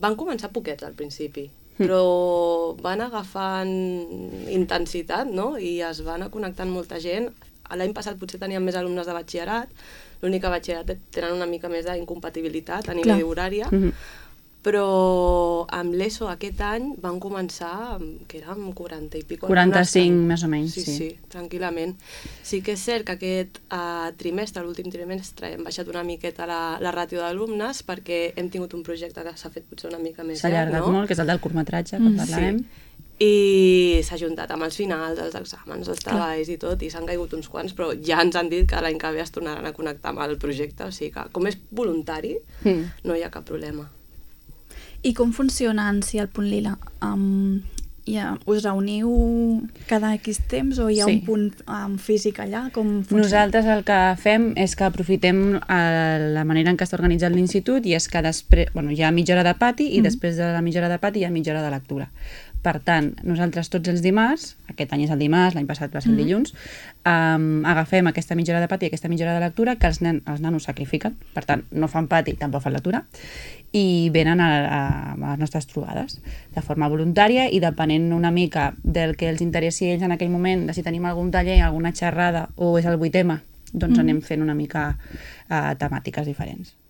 Van començar poquets al principi, però van agafant intensitat, no? I es van connectant molta gent. L'any passat potser teníem més alumnes de batxillerat, l'únic que a batxillerat tenen una mica més d'incompatibilitat a nivell horària, però amb l'ESO aquest any van començar, que érem 40 i pico. 45 més o menys, sí. Sí, tranquil·lament. Sí que és cert que aquest trimestre, l'últim trimestre, hem baixat una miqueta la ràtio d'alumnes perquè hem tingut un projecte que s'ha fet potser una mica més llarg, no? S'ha allargat molt, que és el del curtmetratge, que parlarem. Sí. I s'ha juntat amb els finals, els exàmens, els treballs i tot, i s'han caigut uns quants, però ja ens han dit que l'any que ve es tornaran a connectar amb el projecte, o sigui que com és voluntari no hi ha cap problema. I com funciona en si el Punt Lila? Us reuniu cada X temps o hi ha un punt físic allà? Com funciona? Nosaltres el que fem és que aprofitem la manera en què està organitzat l'institut i és que després, hi ha mitja hora de pati i després de la mitja hora de pati hi ha mitja hora de lectura. Per tant, nosaltres tots els dimarts, aquest any és el dimarts, l'any passat va ser el dilluns, agafem aquesta mitja hora de pati i aquesta mitja hora de lectura que els nanos sacrifiquen, per tant, no fan pati, tampoc fan lectura, i venen a les nostres trobades de forma voluntària i depenent una mica del que els interessi a ells en aquell moment, de si tenim algun taller, alguna xerrada o és el 8M, doncs anem fent una mica temàtiques diferents.